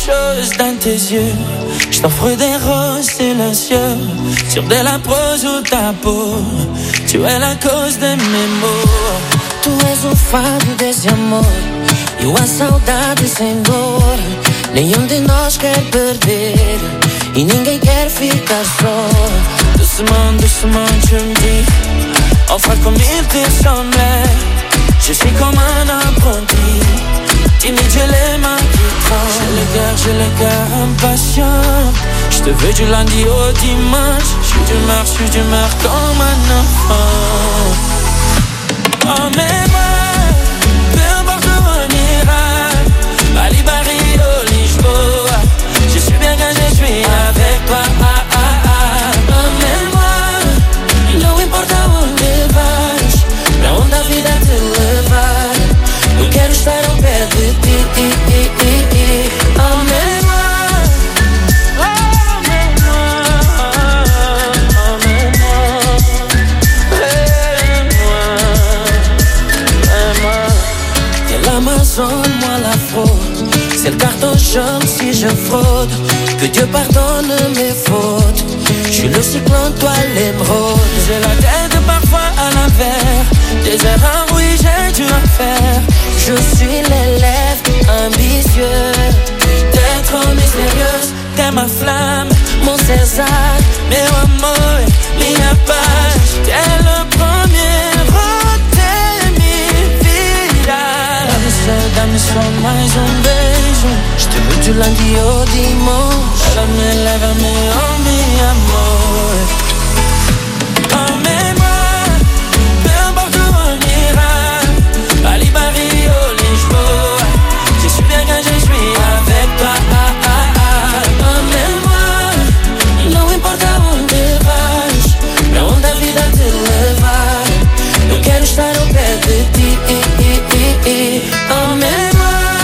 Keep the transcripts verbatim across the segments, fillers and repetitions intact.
chose dans tes yeux. Je t'offre des roses silencieux sur de la prose ou ta peau. Tu es la cause de mes maux. Tu és o fado desse amor e a saudade sem dor. Nenhum de nós quer perder e ninguém quer ficar só. Doucement, doucement, tu me dis enfin comme il te semblait. Je suis comme un apprenti, timide, j'ai les mains qui tremblent. J'ai le cœur, j'ai le cœur impatient. Je te veux du lundi au dimanche. Je suis d'humeur, je suis d'humeur comme un enfant. Emmène-moi, peu importe où on ira, Bali, Barrio, Lisboa. Je suis bien quand je suis avec toi. Ah, ah, ah. Emmène-moi, não importa onde vais, pra onde a vida te levar. Eu quero estar ao pé de ti. Emmène-moi, l'Amazone, moi la fraude. C'est le carton jaune si je fraude. Que Dieu pardonne mes fautes. Je suis le cyclone, toi l'émeraude. J'ai la tête parfois à l'envers. Des erreurs, oui, j'ai dû en faire. Je suis l'élève ambitieux. T'es trop mystérieuse, t'es ma flamme, mon César, meu amor, minha paz. T'es le premier rote minha vida. Dá-me só, dá-me só mais um beijo. Je te veux du lundi au dimanche. Lève-me, lève-me, oh mi amor. Emmène-moi, peu importe où on ira, Bali, Barrio, Lisboa. Je suis bien quand je suis avec toi. Ah, ah, ah. Emmène-moi, não importa onde vais, pra onde a vida te levar. Eu quero estar ao pé de ti. Emmène-moi.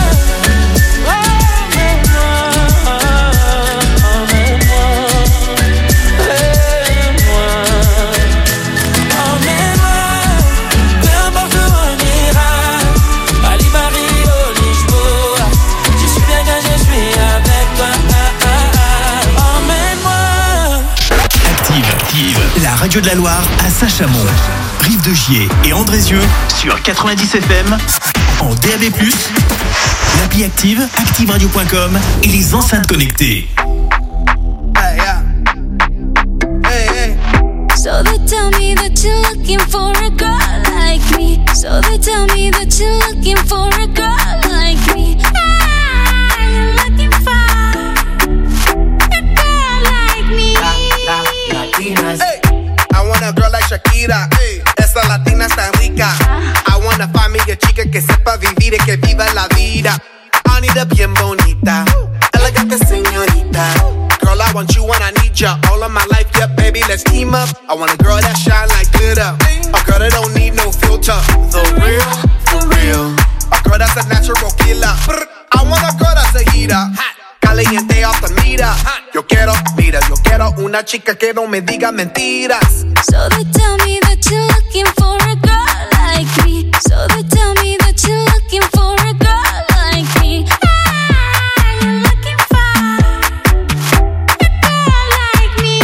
La radio de la Loire à Saint-Chamond, Rive de Gier et Andrézieux sur quatre-vingt-dix F M, en D A B plus, l'appli Active, active radio point com et les enceintes connectées. Hey, yeah. Hey, hey. So they tell me that you're looking for a girl like me. So they tell me that you're looking for a girl like me. Ah, you're looking for a girl like me. La, la, latinas. Hey. I want a girl like Shakira, hey. Esa latina está rica. I wanna find me a chica que sepa vivir y que viva la vida. Anita bien bonita, elegante señorita. Girl, I want you when I need ya. All of my life, yeah, baby, let's team up. I want a girl that shine like glitter, a girl that don't need no filter. The real, for real. A girl that's a natural killer. I want a girl that's a heater, caliente off the meter. Yo quiero, mira, yo quiero una chica que no me diga mentiras. So they tell me that you're looking for a girl like me. So they tell me that you're looking for a girl like me. Ah, you're looking for a girl like me.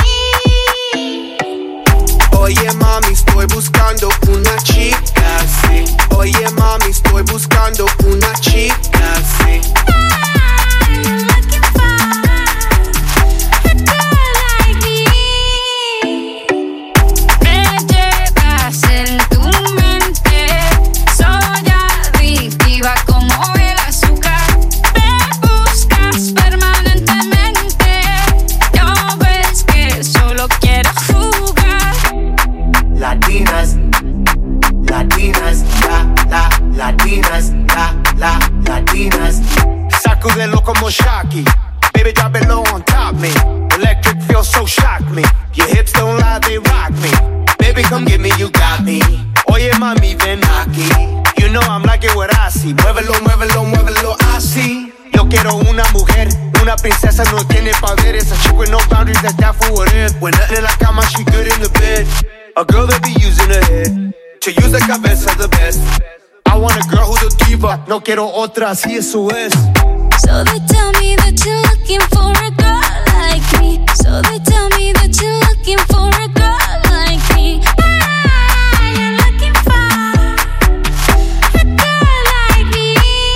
Oye mami, estoy buscando una chica, sí. Oye mami, estoy buscando una chica, sí. Latinas, Latinas, la, la, Latinas, la, la, Latinas. Sacudelo como Shocky, baby drop it low on top me. Electric feels so shock me. Your hips don't lie, they rock me. Baby come get me, you got me. Oye mami, ven aquí. You know I'm like it what I see. Muévelo, muévelo, muévelo así. Yo quiero una mujer, una princesa no tiene poderes. A chick with no boundaries, that's down for what if. When nothing in la cama, she good in the bed. A girl that be using her head to use the cabeza the best. I want a girl who's a diva, no quiero otra, así eso es. So they tell me that you're looking for a girl like me. So they tell me that you're looking for a girl like me. Ah, you're looking for a girl like me.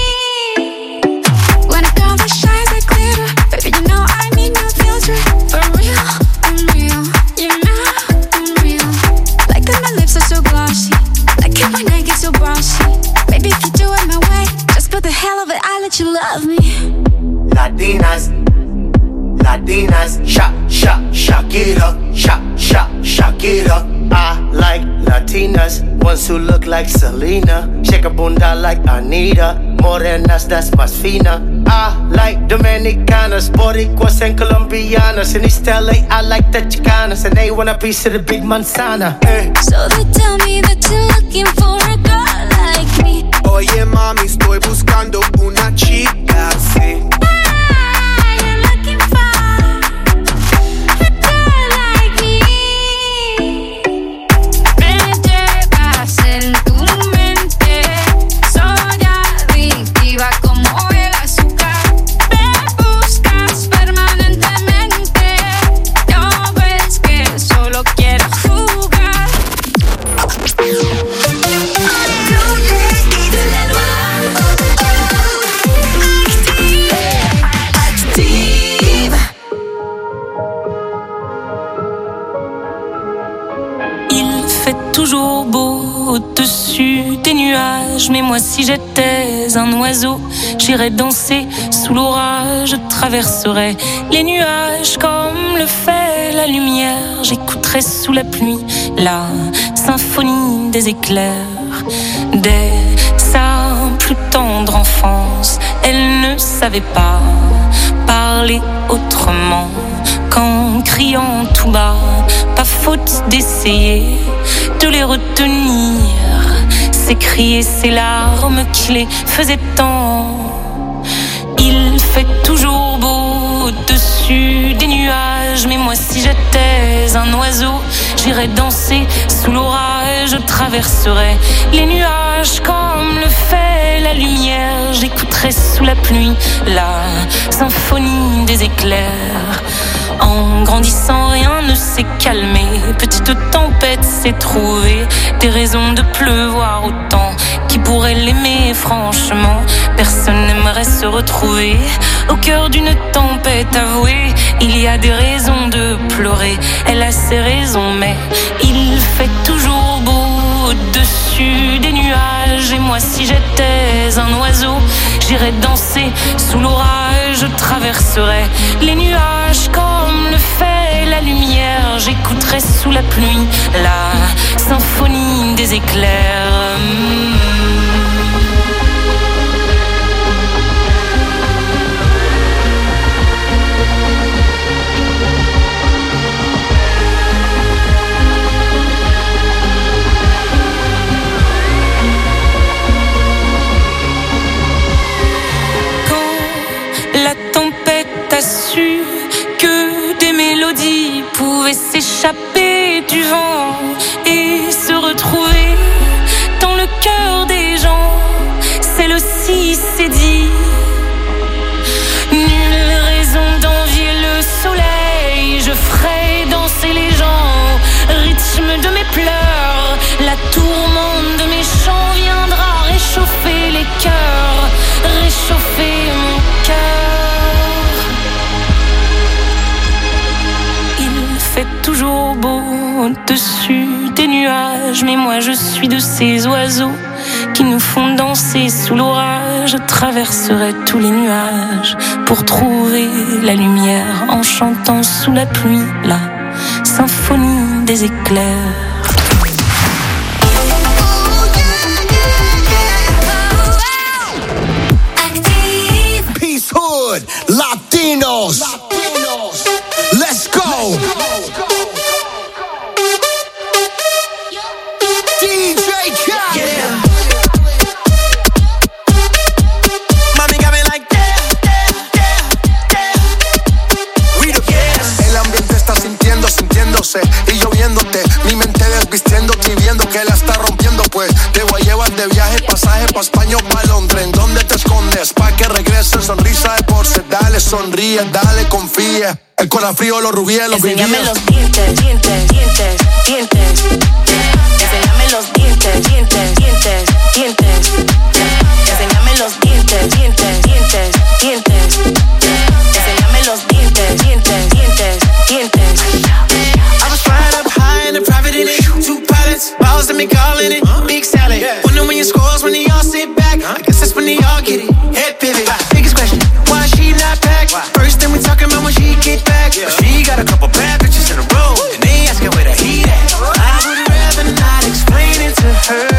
When a girl that shines like glitter, baby, you know I need no filter. For real, I'm real. You know I'm real. Like that my lips are so glossy. Like it when I get so bossy. Maybe if you do it my way, just for the hell of it, I'll let you love me. Latinas, Latinas, shock, shock, shock it up, shock, shock, shock it up. I like Latinas, ones who look like Selena, shake a bunda like Anita, morenas that's más fina. I like Dominicanas, Boricuas and Colombianas. In East L A, I like the Chicanas, and they want a piece of the big manzana. Eh. So they tell me that you're looking for a girl like me. Oye mami, estoy buscando una chica así. Ah, you're looking for a girl like me. Me llevas en tu mente, soy adictiva como el azúcar. Me buscas permanentemente, no ves que solo quiero jugar. Il fait toujours beau au-dessus des nuages, mais moi si j'étais un oiseau, j'irais danser sous l'orage, je traverserais les nuages comme le fait la lumière, j'écouterais sous la pluie la symphonie des éclairs. Dès sa plus tendre enfance, elle ne savait pas parler autrement qu'en criant tout bas. Pas faute d'essayer de les retenir, ses cris et ses larmes qui les faisaient tant. Il fait toujours beau au-dessus des nuages, mais moi si j'étais un oiseau, j'irais danser sous l'orage, je traverserais les nuages comme le fait la lumière, j'écouterais sous la pluie la symphonie des éclairs. En grandissant, rien ne s'est calmé. Petite tempête s'est trouvée, des raisons de pleuvoir autant. Qui pourrait l'aimer, franchement? Personne n'aimerait se retrouver au cœur d'une tempête avouée. Il y a des raisons de pleurer, elle a ses raisons, mais il fait toujours beau au-dessus des nuages. Et moi, si j'étais un oiseau, j'irais danser sous l'orage, je traverserais les nuages comme le fait la lumière, j'écouterais sous la pluie la symphonie des éclairs. mmh. La tempête a su que des mélodies pouvaient s'échapper du vent et se retrouver dans le cœur des gens. Celle-ci s'est dit, nulle raison d'envier le soleil, je ferai danser les gens au rythme de mes pleurs. La tourmente de mes chants viendra réchauffer les cœurs, réchauffer mon cœur. Il fait toujours beau au-dessus des nuages, mais moi je suis de ces oiseaux qui nous font danser sous l'orage. Je traverserai tous les nuages pour trouver la lumière en chantant sous la pluie la symphonie des éclairs. Peace Hood, Latinos, Latinos. Let's go. D J Khaled. Yeah. Mami got me like yeah, yeah, yeah, yeah. We the best. El ambiente está sintiendo, sintiéndose y yo viéndote, mi mente desvistiéndote y viendo que la está rompiendo, pues te voy a llevar de viaje, pasaje pa' España o pa' Londres. ¿En dónde te escondes? Pa' que regreses, sonrisa sonríe, dale, confía. El corazón frío, los rubíes, los vivíes. Enséñame los dientes, dientes, dientes, dientes. Enséñame los dientes, dientes, dientes, dientes. Enséñame los dientes, dientes, dientes, dientes. Enséñame los dientes, dientes, dientes, dientes. I was flying up high in a private in it. Two pilots, balls that me calling it. Big salad. Wonder when your scores when they all sit back. I guess that's when they all get it. Head pivot. Biggest question, why she not back? First thing we talking about when she get back. She got a couple bad bitches in a row, and they asking where the heat at. I would rather not explain it to her.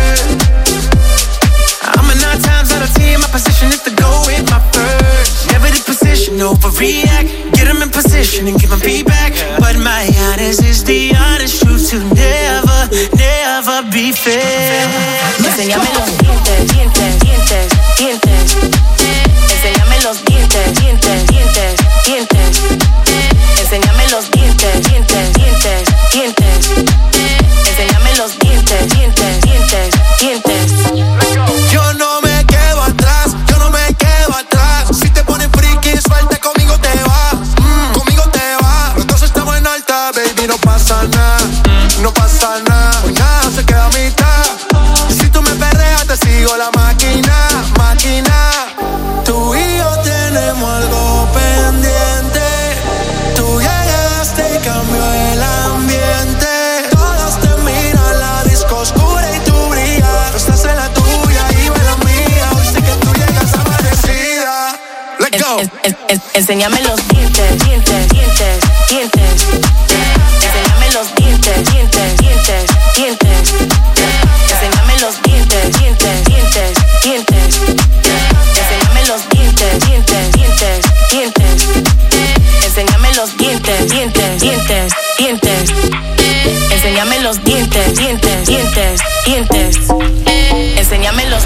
I'm a nine times out of ten, my position is to go with my first. Never the position, overreact. Get them in position and give them feedback. But my honest is the honest truth to never, never be fair. Enséñame los dientes, dientes, dientes, dientes. Enséñame los dientes, dientes, dientes, dientes. Enséñame los dientes, dientes, dientes, dientes. Enséñame los dientes, dientes, dientes, dientes. Yo no me quedo atrás, yo no me quedo atrás. Si te pones friki, suelta, conmigo te vas, mm, conmigo te vas. Los dos estamos en alta, baby, no pasa nada, no pasa nada. Hoy nada se queda a mitad. Si tú me perreas, te sigo la máquina, máquina. Tú y yo tenemos algo pendiente. Tú llegaste y cambió el ambiente. Todos te miran, la disco oscura y tú brillas. Tú estás en la tuya y yo en la mía. Hoy sé que tú llegas amanecida. Let's go. En, en, en, enséñame los dientes, dientes, dientes, dientes. Enséñame los dientes, dientes, dientes, dientes. Enséñame los dientes, dientes, dientes, dientes. Enséñame los dientes, dientes, dientes, dientes. Enséñame los dientes, dientes, dientes, dientes. Enséñame los dientes, dientes, dientes, dientes. Enséñame los.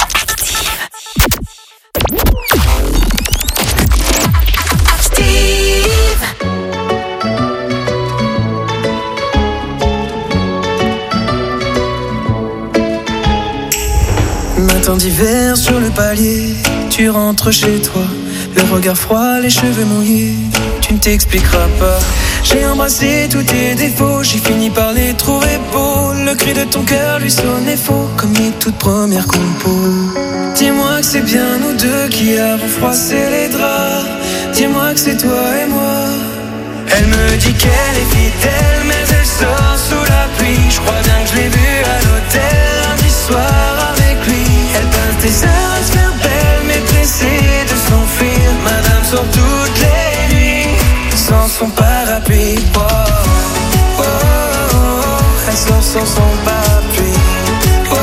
Matin d'hiver sur le palier, tu rentres chez toi, le regard froid, les cheveux mouillés, tu ne t'expliqueras pas. J'ai embrassé tous tes défauts, j'ai fini par les trouver beaux. Le cri de ton cœur lui sonnait faux, comme mes toutes premières compos. Dis-moi que c'est bien nous deux qui avons froissé les draps. Dis-moi que c'est toi et moi. Elle me dit qu'elle est fidèle, mais elle sort sous la pluie. Je crois bien que je l'ai vue à l'hôtel lundi soir avec lui. Elle passe des heures à se faire belle, mais pressée de s'enfuir. Madame sort toutes les nuits sans son parapluie. Oh, oh, oh, oh. Elle sort sans son parapluie. Oh, oh,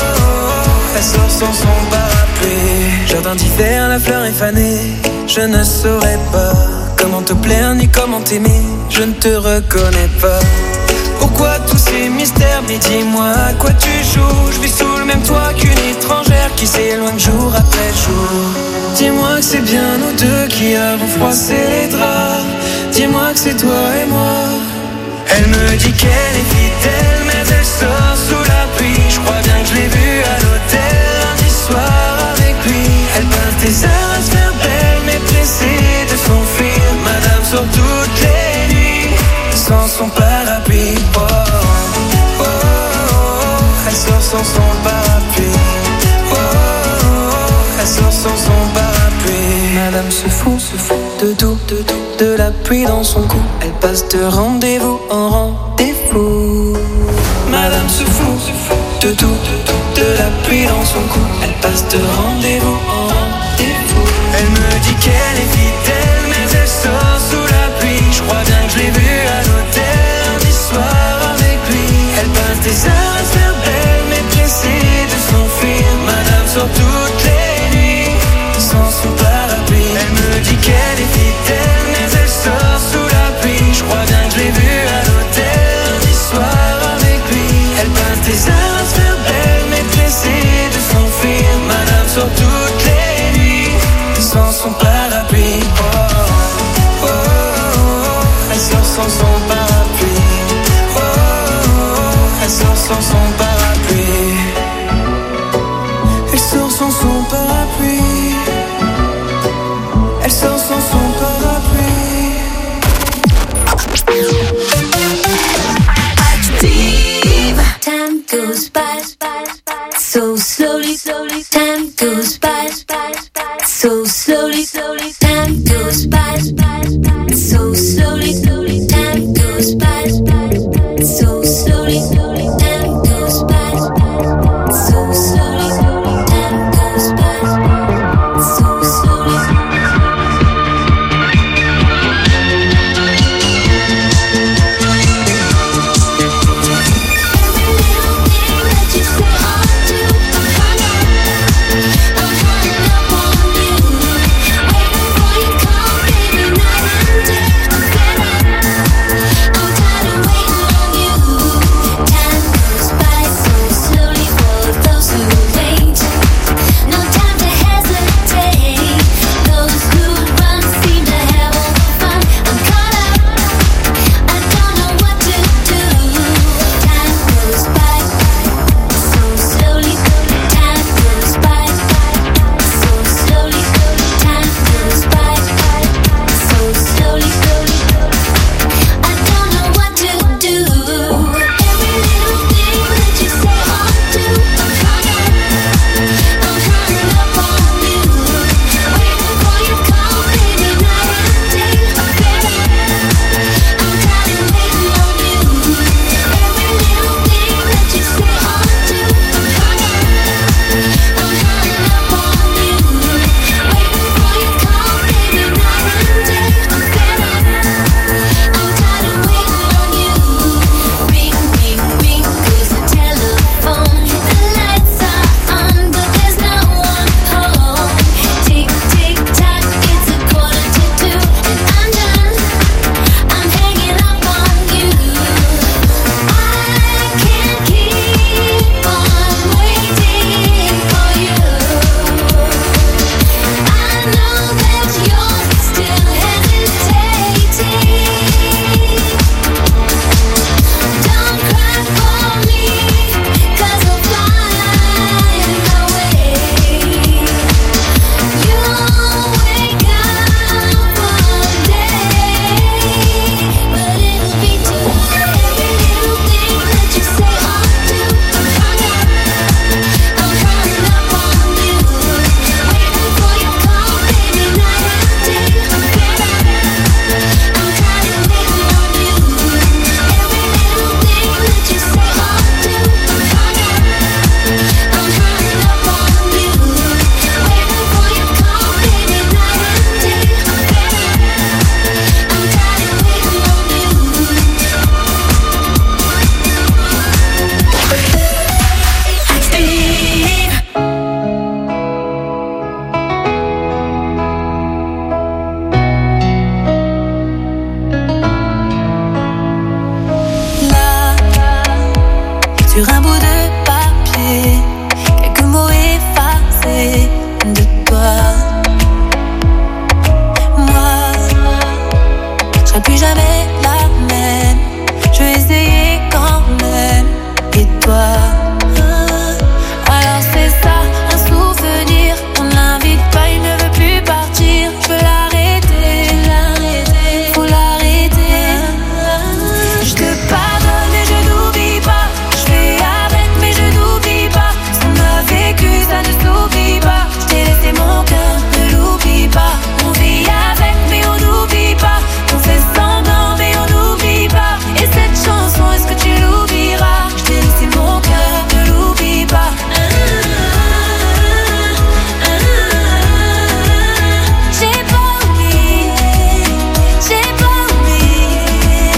oh. Elle sort sans son parapluie. Jardin d'hiver, la fleur est fanée. Je ne saurais pas comment te plaire ni comment t'aimer. Je ne te reconnais pas. Pourquoi tous ces mystères? Mais dis-moi à quoi tu joues. Je vis sous le même toit qu'une étrangère qui s'éloigne jour après jour. Dis-moi que c'est bien nous deux qui avons froissé les draps. Dis-moi que c'est toi et moi. Elle me dit qu'elle est fidèle, mais elle sort sous la pluie. Je crois bien que je l'ai vue à l'hôtel lundi soir avec lui. Elle passe des heures à se faire belle, mais pressée de s'enfuir. Madame sort toutes les nuits sans son parapluie. Oh, oh, oh, oh. Elle sort sans son parapluie. Oh, oh, oh. Elle sort sans son parapluie. Madame se fout, se fout de tout, de tout, de la pluie dans son cou. Elle passe de rendez-vous en rendez-vous. Madame se fout, se fout de tout, de tout, de la pluie dans son cou. Elle passe de rendez-vous en rendez-vous. Elle me dit qu'elle est fidèle, mais elle sort sous la pluie. Je crois bien que je l'ai vue à l'hôtel lundi soir avec lui. Elle passe des heures à se faire belle, mais pressée de s'enfuir. Madame sort toutes les nuits sans son parapluie. Elle me dit qu'elle est fidèle, mais elle sort sous la pluie. Je crois bien que je l'ai vue à l'hôtel lundi soir avec lui. Elle passe des heures à se faire belle, mais pressée de s'enfuir. Madame sort toutes goes by so slowly, slowly. Time goes by so slowly, slowly. Time goes by so slowly, slowly. Time goes by so slowly, slowly. Time goes by so slowly, slowly. Time goes by so slowly. Sur un bout de papier, quelques mots effacés de toi. Moi, je serai plus jamais la même. Je vais essayer quand même. Et toi, alors c'est ça, un souvenir. On l'invite pas, il ne veut plus partir. Je veux l'arrêter, l'arrêter, faut l'arrêter. Je te pardonne et je n'oublie pas. Je fais avec mais je n'oublie pas. Ce qu'on a vécu, ça ne s'oublie pas. Je t'ai laissé mon cœur, ne l'oublie pas. On vit avec mais on n'oublie pas. On fait semblant mais on n'oublie pas. Et cette chanson, est-ce que tu l'oublieras? Je t'ai laissé mon cœur, ne l'oublie pas. J'ai pas oublié, j'ai pas oublié.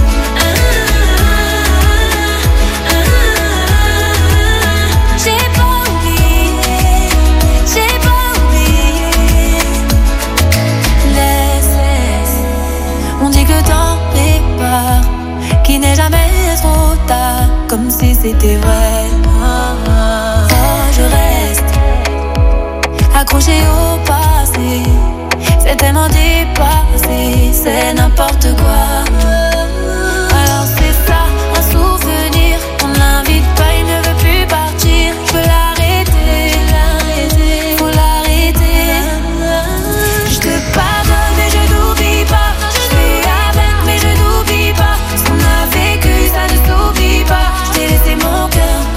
J'ai pas oublié, j'ai pas oublié. Laisse, laisse. On dit que le temps répare, qu'il n'est jamais trop tard, comme si c'était vrai. Oh, je reste accroché au passé, c'est tellement dépassé, c'est n'importe quoi. Alors c'est ça, un souvenir, on l'invite pas, il ne veut plus partir. Je veux l'arrêter, l'arrêter, faut l'arrêter. Je te pardonne et je n'oublie pas. Je fais avec mais je n'oublie pas. Ce qu'on a vécu, ça ne s'oublie pas. Je t'ai laissé mon cœur,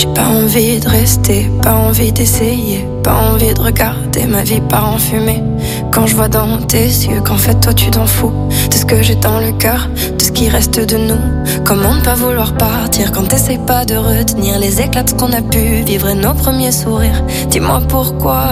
J'ai pas envie de rester, pas envie d'essayer, pas envie de regarder ma vie part en fumée. Quand je vois dans tes yeux qu'en fait toi tu t'en fous de ce que j'ai dans le cœur, de ce qui reste de nous. Comment ne pas vouloir partir quand t'essayes pas de retenir les éclats de ce qu'on a pu vivre et nos premiers sourires. Dis-moi pourquoi.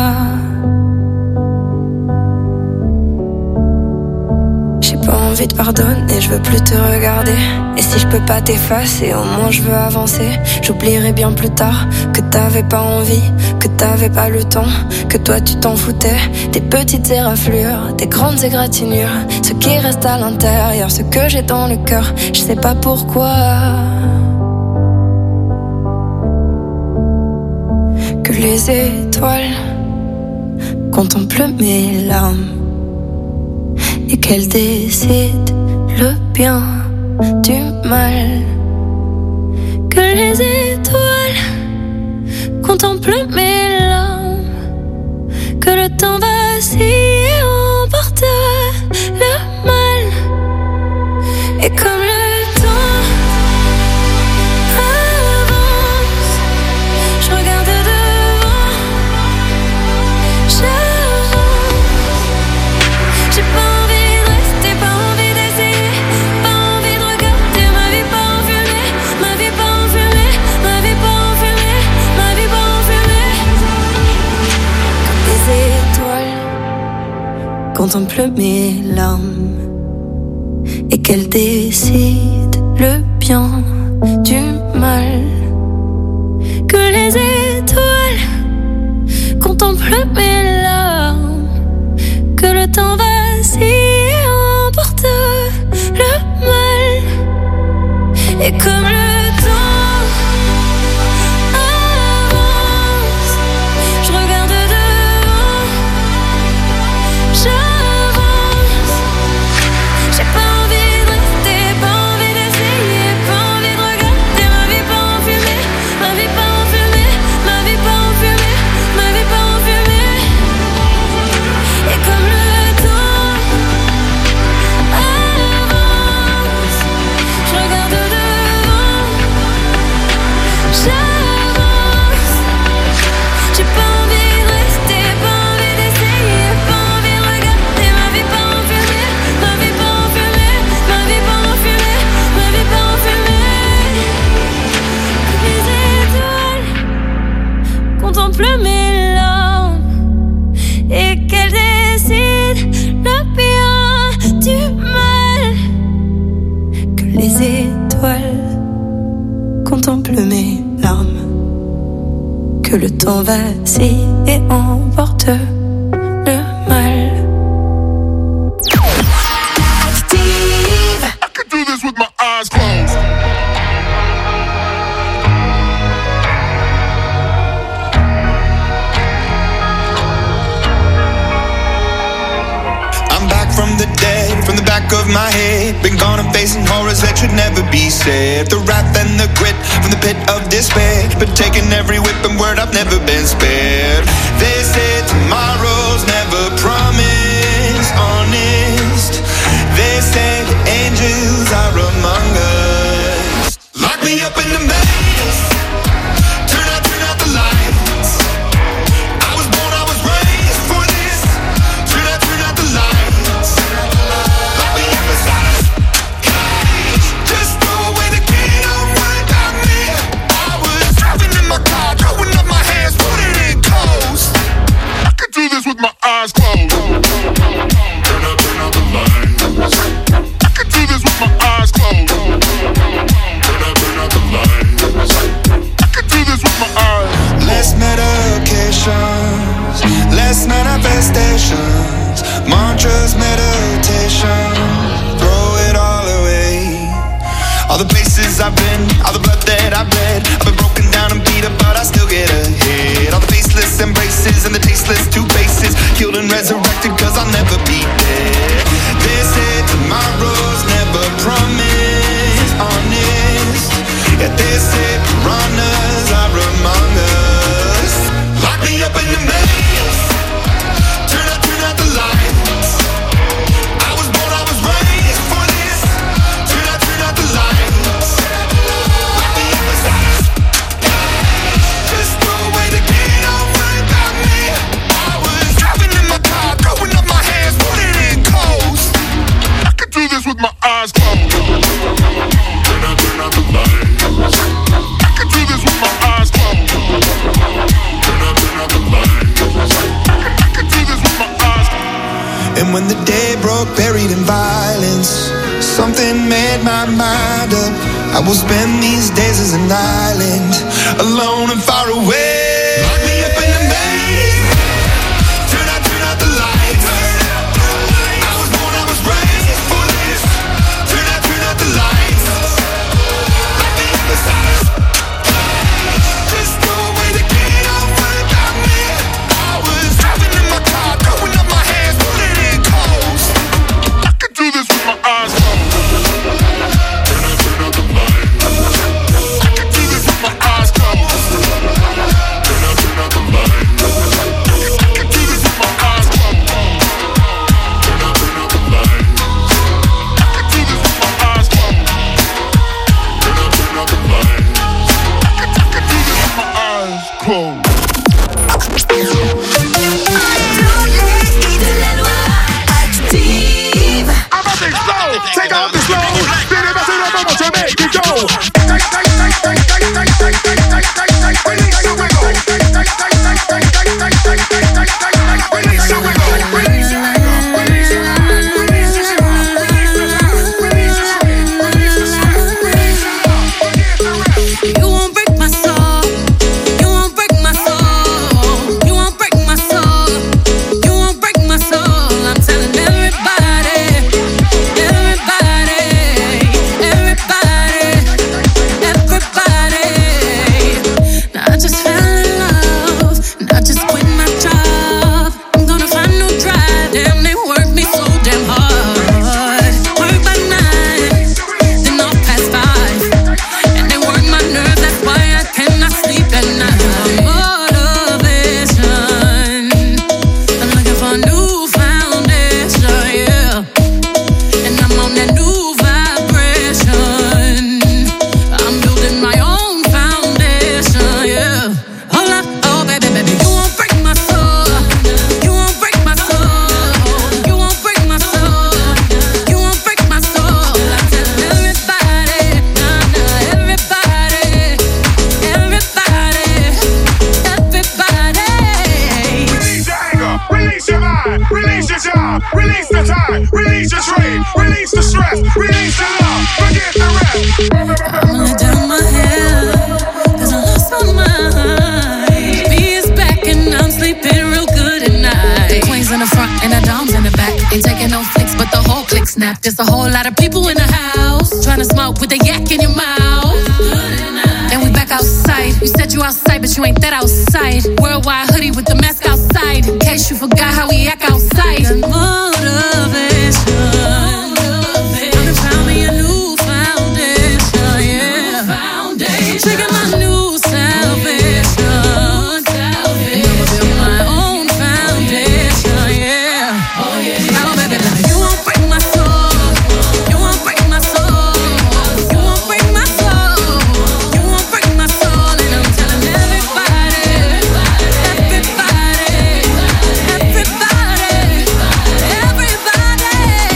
J'ai pas envie de pardonner, je veux plus te regarder. Et si je peux pas t'effacer, au moins je veux avancer. J'oublierai bien plus tard que t'avais pas envie, que t'avais pas le temps, que toi tu t'en foutais. Des petites éraflures, des grandes égratignures, ce qui reste à l'intérieur, ce que j'ai dans le cœur, je sais pas pourquoi. Que les étoiles contemplent mes larmes et qu'elles décident le bien du mal. Que les étoiles contemplent mes larmes, que le temps vacille et emporte le mal. Et comme le temps avance, je regarde devant, j'avance. J'ai pas contemple mes larmes et qu'elle décide le bien du mal. Que les étoiles contemplent mes larmes, que le temps vacille et emporte le mal. Et comme le temps avance, je regarde devant, je mes larmes et qu'elle décide le bien du mal. Que les étoiles contemplent mes larmes, que le temps vacille et emporte le mal. Active. I could do this with my eyes closed. From the dead, from the back of my head, been gone and facing horrors that should never be said. The wrath and the grit from the pit of despair, been taking every whip and word, I've never been spared. They say tomorrow's never promised, honest. They say the angels are among us. Lock me up in the maze, turn out, turn out the lights. I was born, I was raised for this. Turn out, turn out the lights. Do this with my eyes closed. Turn out, turn out the lights. I can do this with my eyes closed. Turn out, turn out the lights. I can do this with my eyes closed. Less medications, less manifestations, mantras, meditation, throw it all away. All the places I've been, all the blood that I've bled, I've been broken down and beat up, but I still get ahead. All the faceless embraces and the tasteless two faces, killed and resurrected, cause I'll never be dead. They say tomorrow's never promised, honest. Yeah, they say piranhas are among us. Lock me up in the maze, turn out, turn out the lights. I was born, I was raised for this. Turn out, turn out the lights. Lock this with my eyes closed. Turn out, turn out the lights. I can do this with my eyes closed. Turn out, turn out the lights. I can do this with my eyes closed. And when the day broke, buried in violence, something made my mind up. I will spend these days as an island, alone and far away. Lock me up in a maze. Turn out, turn out the lights. I was born, I was raised for this. Turn out, turn out the lights. Lock me up inside. Just no way to get off without me. I was driving in my car, throwing up my hands, putting it close. I can do this with my eyes closed. Turn out, turn out the lights. I can do this with my eyes closed. Turn out, turn out the lights. I can do this with my eyes closed. Turn out, turn out the lights. I can do this with my eyes closed. Turn out, turn out the lights. I can, I can do this with my eyes closed. I'm about to explode. Take off the slow. Then if I say that, I'm to make it go. Release your wiggle. Release your wiggle. Release your wiggle. Release your wiggle. Release your wiggle. Release your wiggle. Release your wiggle. Release your wiggle. Forget the rest. You won't break my soul. You won't break my soul. You won't break my soul. You won't break my soul. I'm telling everybody, everybody, everybody, everybody. Now I just fell in love, and I just quit my job. I'm gonna find no drive. Damn, they work me so damn hard. Work by nine, then off past five, and they work my nerves. That's why I cannot sleep at night. Motivation, I'm looking for a new foundation, yeah. And I'm on that new vibration. I'm building my own foundation, yeah. Hold up, oh baby, baby, you won't break my soul. You won't break my soul. You won't break my soul. You won't break my soul. I'm telling everybody, nah, nah, everybody, everybody, everybody. Release your anger, release your mind, release your job, release the time, release your dream, release the stress, release the love, forget the rest. I'ma let down my hair, cause I lost my mind. B is back and I'm sleeping real good at night. The queens in the front and the doms in the back. Ain't taking no flicks, but the whole click snap. There's a whole lot of people in the house, trying to smoke with a yak in your mouth. Then we back outside. You said you outside, but you ain't that outside. Worldwide hoodie with the mask outside, in case you forgot how we act outside. Motivation, I'm found me a new foundation, yeah. Taking my new salvation. I'ma build my own foundation, yeah. Now, baby, baby, you won't break my soul. You won't break my soul. You won't break my soul. You won't break my soul. And I'm telling everybody, everybody, everybody, everybody,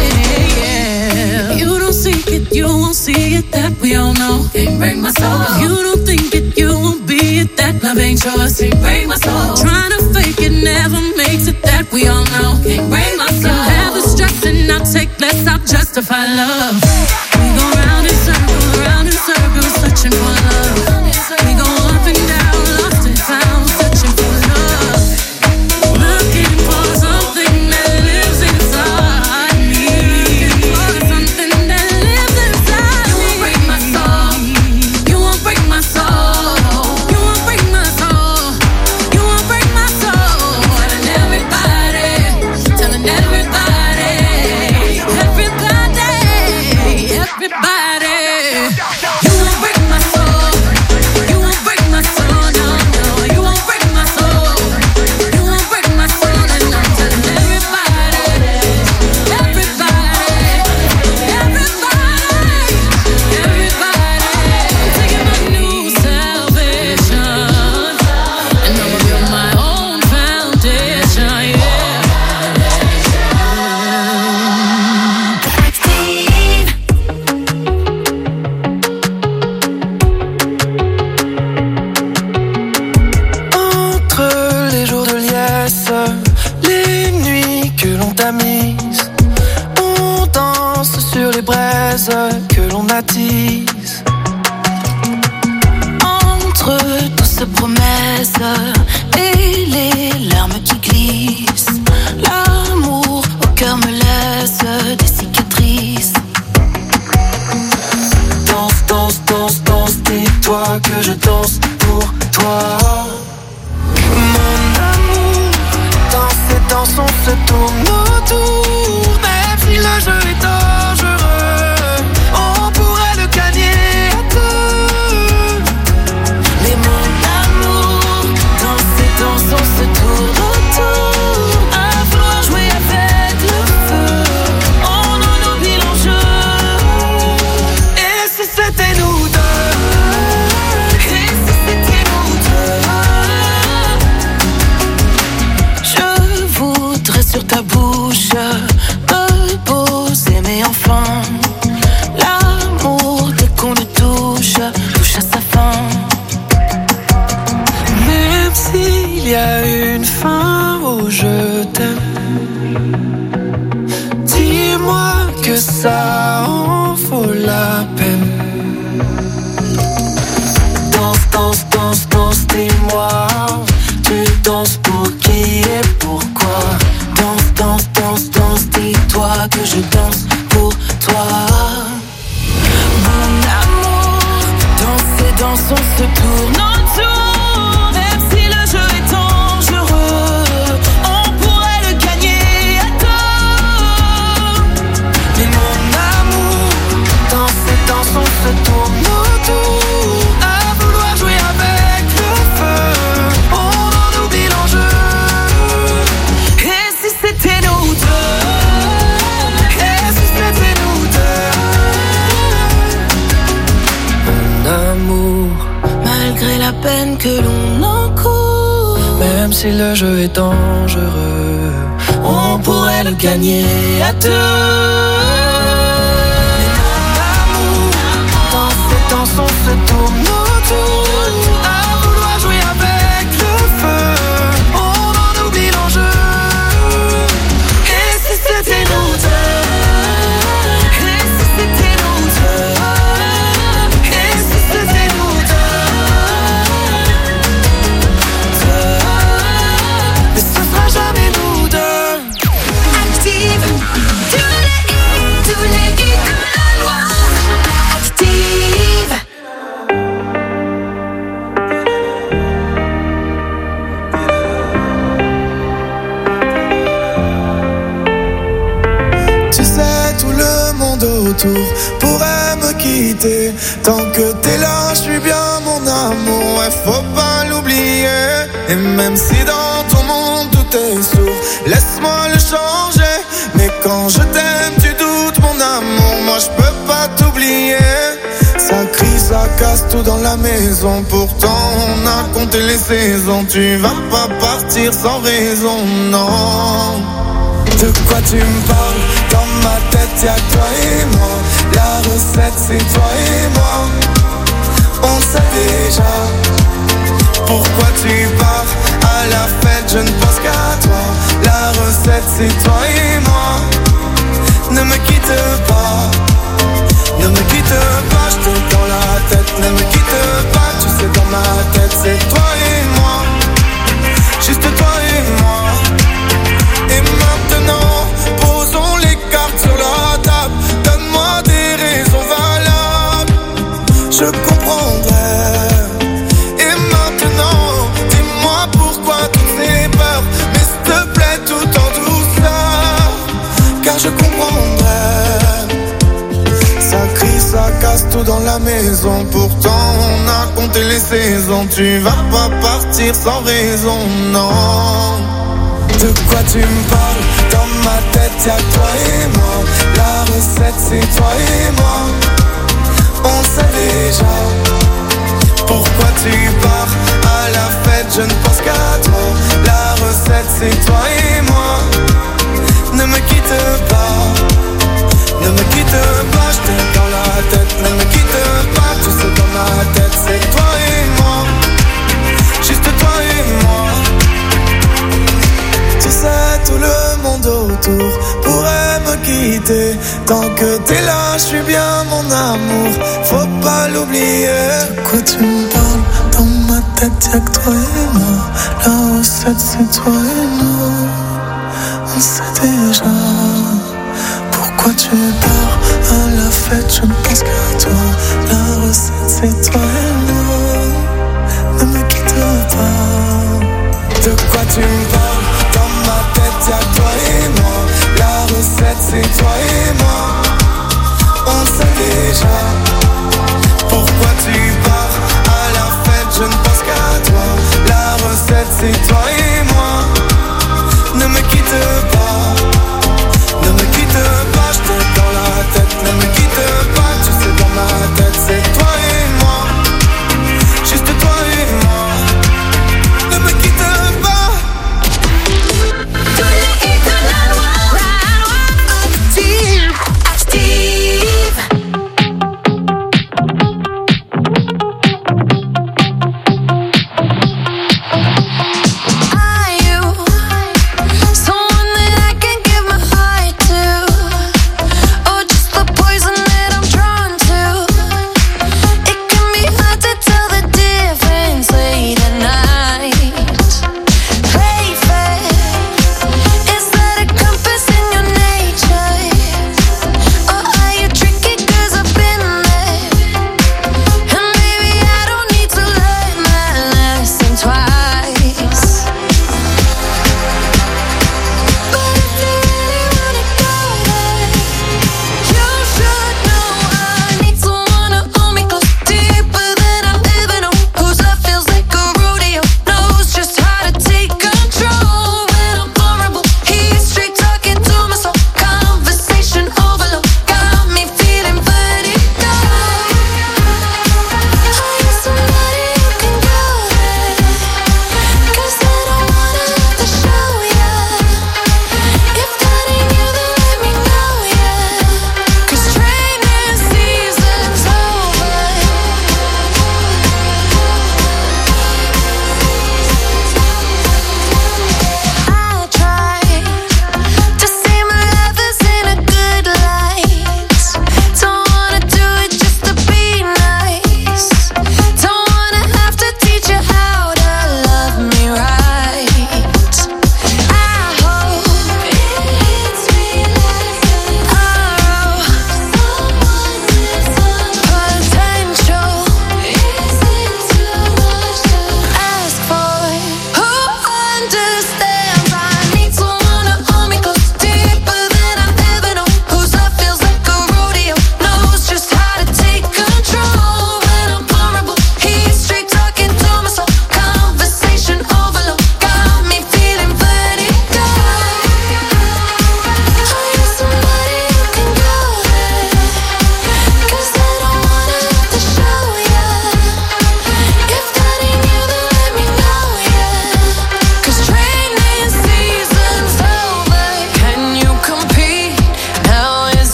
yeah. You don't seek it, you won't see it. That we all know. Can't break my soul. You don't think it, you won't be it. That love ain't yours. Can't break my soul. Trying to fake it never makes it. That we all know. Can't break my soul. Have the stress and I'll take less. I'll justify love. We go round in circles, round in circles, searching for love. We go up and down, lost and found, searching for love. Looking for something that lives inside me. For something that lives inside me. You won't break my soul. You won't break my soul. You won't break my soul. You won't break my soul. Telling everybody, telling everybody, everybody, everybody. You won't break my soul. braise que l'on attise. Entre douces promesses et les larmes qui glissent, l'amour au cœur me laisse des cicatrices. Danse, danse, danse, danse, dis-toi que je danse pour toi. Mon amour, danse et danse, on se tourne autour. Même si le jeu est dangereux, on pourrait le gagner à deux. Mais mon amour, danse et danse, on se tourne autour. À vouloir jouer avec le feu, on en oublie l'enjeu. Et si c'était nous deux? Et si c'était nous deux? Je voudrais sur ta bouche me poser, mais enfin l'amour dès qu'on le touche touche à sa fin. Même s'il y a une fin au je t'aime, dis-moi que ça en vaut la peine. Danse, danse, danse, danse, dis-moi, tu danses pour qui et pourquoi? Danse, danse, danse, danse, dis-toi que je danse pour toi. Mon amour, danse et danse, on se tourne autour. Même si le jeu est dangereux, on pourrait le gagner à deux. Mais mon amour, danse et danse, on se tourne autour. À vouloir jouer avec le feu, on en oublie l'enjeu. Et si c'était nous deux? Et si c'était nous deux? Mon amour, malgré la peine que l'on encourt, même si le jeu est dangereux, on pourrait le gagner à deux. Danse et danse, on se tourne autour. À vouloir jouer avec le feu, on en oublie l'enjeu. Et si c'était nous deux? Et si c'était nous deux? Et si c'était nous deux? Mais ce sera jamais nous deux. Active, tous les hits, tous les hits de la Loire. Active. Tu sais, tout le monde autour pourrait me quitter. Tant que t'es là, je suis bien mon amour, ouais, faut pas l'oublier. Et même si dans ton monde tout est sourd, laisse-moi le changer. Mais quand je t'aime, tu doutes mon amour, moi je peux pas t'oublier. Ça crie, ça casse tout dans la maison, pourtant on a compté les saisons. Tu vas pas partir sans raison, non. De quoi tu me parles? Dans ma tête y'a toi et moi. La recette c'est toi et moi. On sait déjà pourquoi tu pars. À la fête je ne pense qu'à toi. La recette c'est toi et moi. Ne me quitte pas, ne me quitte pas, je t'ai dans la tête. Ne me quitte pas, tu sais dans ma tête c'est toi et moi. Juste toi et moi. Et maintenant, posons les cartes sur la table. Donne-moi des raisons valables, je comprendrai. Et maintenant, dis-moi pourquoi toutes ces peurs. Mais s'il te plaît, tout en douceur, car je comprendrai. Ça crie, ça casse tout dans la maison, pourtant on a compté les saisons. Tu vas pas partir sans raison, non. De quoi tu me parles? Dans ma tête y'a toi et moi. La recette c'est toi et moi. On sait déjà pourquoi tu pars. À la fête je ne pense qu'à toi. La recette c'est toi et moi. Ne me quitte pas, ne me quitte pas, je t'ai dans la tête. Ne me quitte pas, tout ce dans ma tête c'est toi et moi. Juste toi et moi. Tu sais, tout le monde autour pourrait me quitter. vérité. Tant que t'es là, je suis bien mon amour, faut pas l'oublier. De quoi tu me parles? Dans ma tête y'a que toi et moi. La recette c'est toi et nous. On sait déjà. Pourquoi tu pars à la fête? Je ne pense qu'à toi. La recette c'est toi et nous. Ne me quitte pas. De quoi tu me parles? Dans ma tête y'a toi et moi. La recette c'est toi et moi. On sait déjà. Pourquoi tu pars à la fête? Je ne pense qu'à toi. La recette c'est toi et moi. Ne me quitte pas. Ne me quitte pas, je t'ai dans la tête. Ne me quitte pas, tu sais dans ma tête c'est toi et moi. Juste toi et moi. Ne me quitte pas. Tous les hits de la loi, la loi active.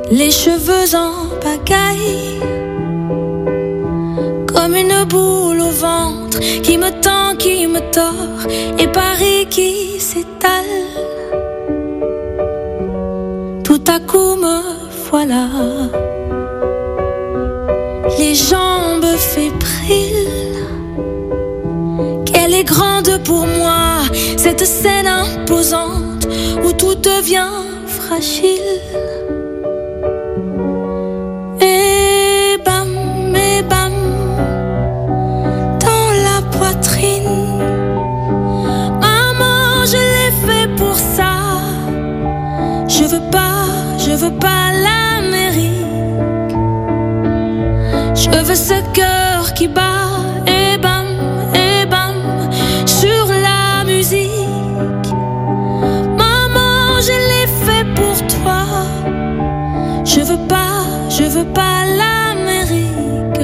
les cheveux en pagaille, comme une boule au ventre qui me tend, qui me tord, et Paris qui s'étale. Tout à coup me voilà, les jambes fébriles. Qu'elle est grande pour moi, cette scène imposante où tout devient fragile. Et bam, et bam, dans la poitrine. Maman, je l'ai fait pour ça. Je veux pas, je veux pas l'Amérique. Je veux ce cœur qui bat. Et bam, et bam, sur la musique. Maman, je l'ai fait pour toi. Je veux pas, je veux pas l'Amérique.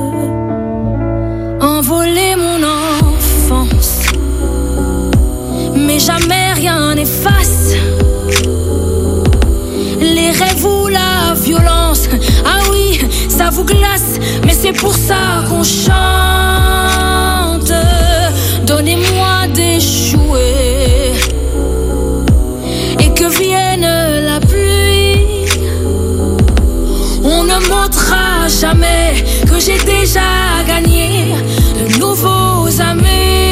Envoler mon enfance, mais jamais rien n'efface les rêves ou la violence. Ah oui, ça vous glace, mais c'est pour ça qu'on chante. Donnez-moi des jouets et que vienne la pluie. On ne montrera jamais que j'ai déjà gagné de nouveaux amis.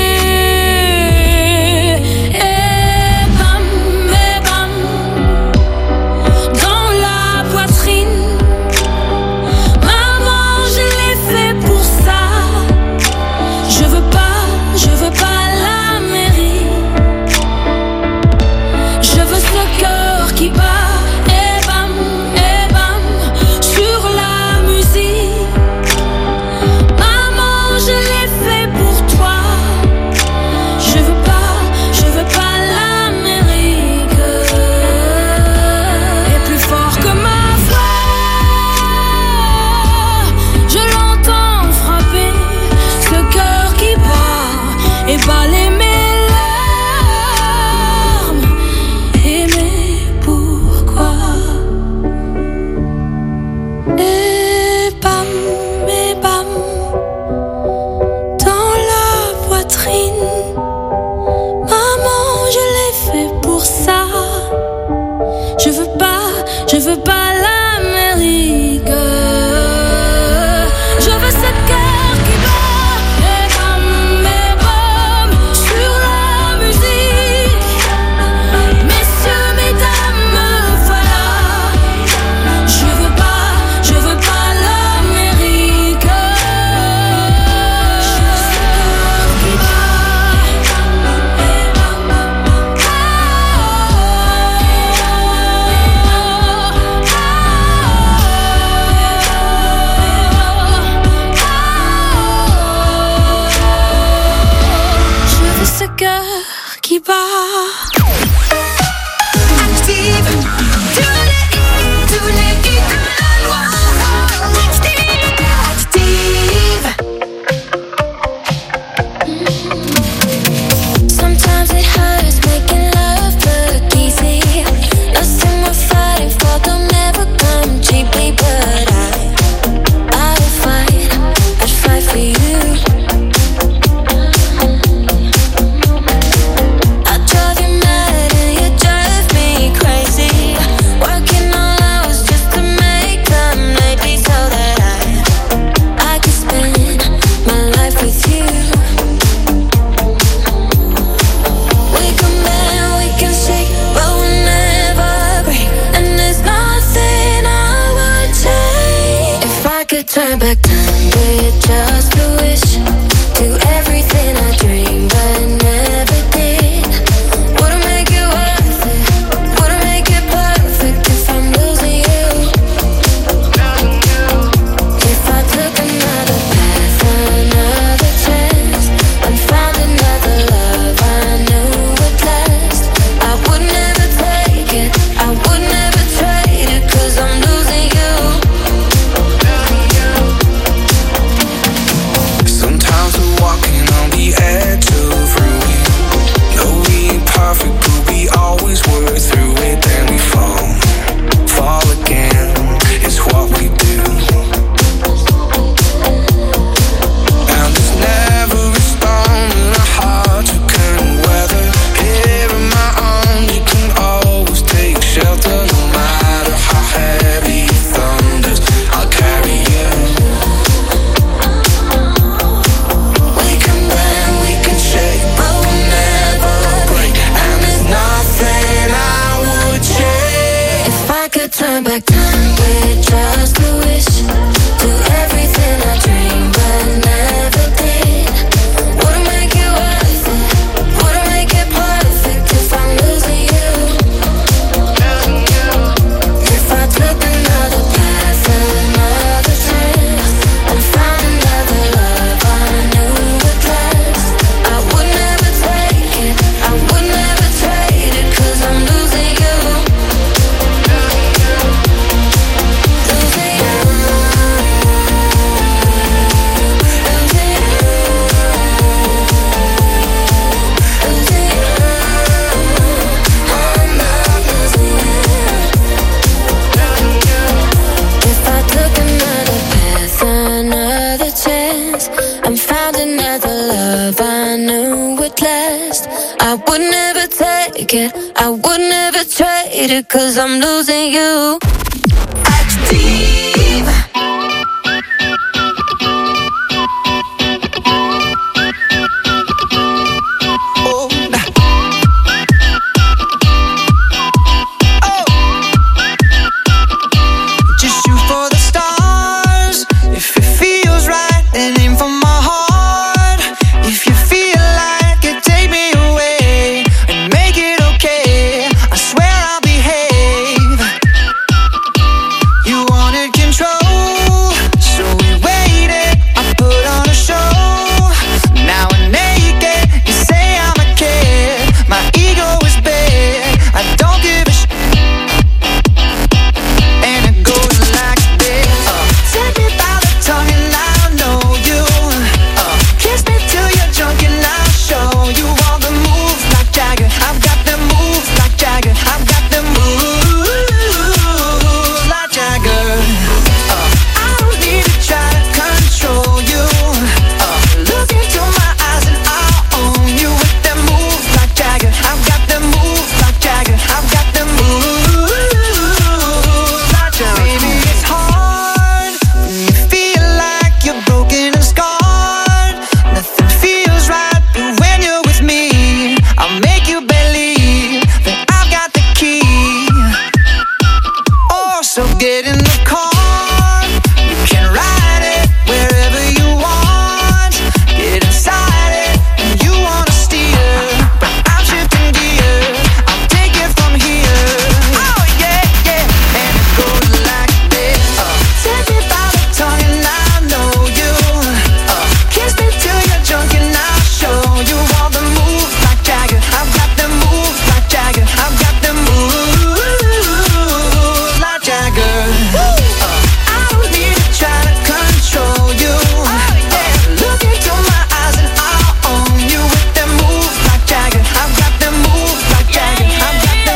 Turn back time with just a wish. Do everything I dreamed but never did. Wouldn't make it worth it. Wouldn't make it perfect if I'm losing you. If I took another path, another chance, and found another love I knew would last, I would never take it. I would never trade it, 'cause I'm losing you. with just a wish. Do everything I dreamed but never did. Wouldn't make it worth it, wouldn't make it perfect if I'm losing you. If I took another path, another chance, and found another love I knew would last, I would never take it, I would never trade it, 'cause I'm losing you. Losing you. I'm not losing you. If I took another path, another chance, and found another love I knew would last, I would never take it, I would never trade it, 'cause I'm losing you. Active. Just shoot for the stars. If it feels right, then aim for my heart. If you feel like it, take me away and make it okay. I swear I'll behave. You wanted control, so we waited. I put on a show. Now I'm naked. You say I'm a kid. My ego is big. I don't give a sh. And it goes like this. Uh, take me by the tongue and I'll know you. Uh, kiss me till you're drunk and I'll show you all the moves like Jagger. I've got the moves like Jagger. I've got the moves like Jagger. Uh, I don't need to try to control you. Uh, look into my eyes and I'll own you with the moves like Jagger. I've got the moves like Jagger. I've got the moves like Jagger. Baby, it's hard when you feel like you're broken and scarred. Nothing feels right, but when you're with me, I'll make you believe that I've got the key. Oh, so get in the car. You can ride it wherever you want. Get inside it and you wanna steer, but I'm shifting gear. I'll take it from here. Oh yeah, yeah. And it goes like this. Uh, take me by the tongue and I know you. Uh, kiss me till you're drunk and I'll show you all the moves like Jagger. I've got the moves like Jagger. I've got the moves like Jagger. Uh, I don't need to try to control you. Uh, look into my eyes and I'll own you with the moves like Jagger. I've got the moves like Jagger. I've got the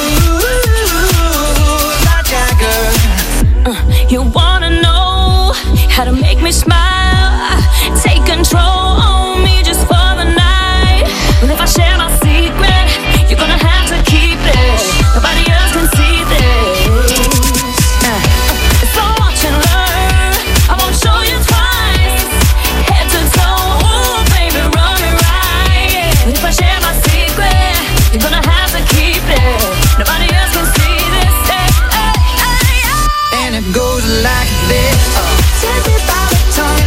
moves like Jagger. You wanna know how to make me smile? Take control on me just for the night. But if I share my secret, you're gonna have to keep it. Nobody else can see this. Uh, So watch and learn. I won't show you twice. Head to toe, ooh, baby, run me right. But if I share my secret, you're gonna have to keep it. Nobody else can see this. Hey, hey, hey, hey. And it goes like this. Uh, take me by the tongue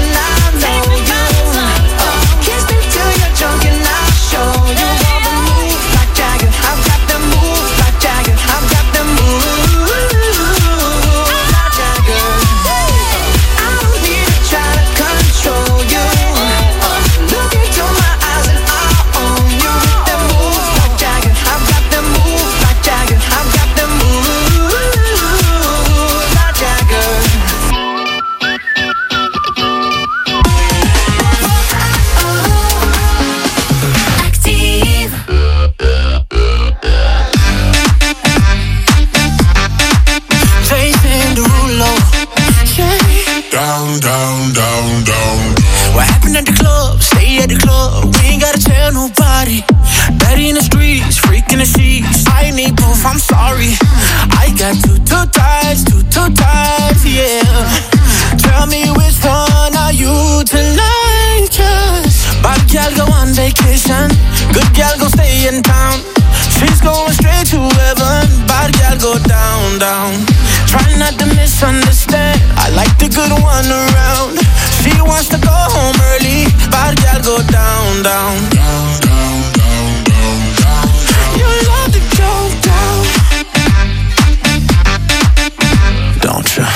misunderstand. I like the good one around. She wants to go home early. Bad girl go down, down, down, down, down, down, down. You love to go down, don't you?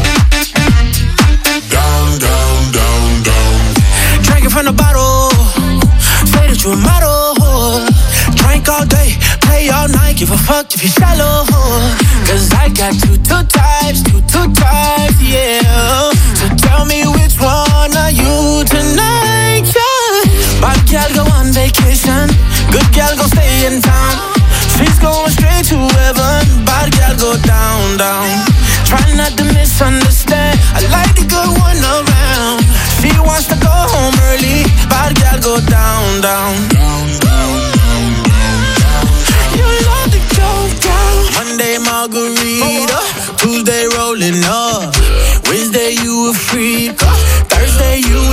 Down, down, down, down. Drinking from the bottle, say that you a model. Drink all day, play all night, give a fuck if you're shallow. Cause I got two, two types, two, two types, yeah. So tell me which one are you tonight, yeah. Bad girl go on vacation, good girl go stay in town. She's going straight to heaven, bad girl go down, down. Try not to misunderstand, I like the good one around. She wants to go home early, bad girl go down, down, down, down, down, down. You love to go down. Monday margarita, Tuesday rolling up, Wednesday you a freak, Thursday you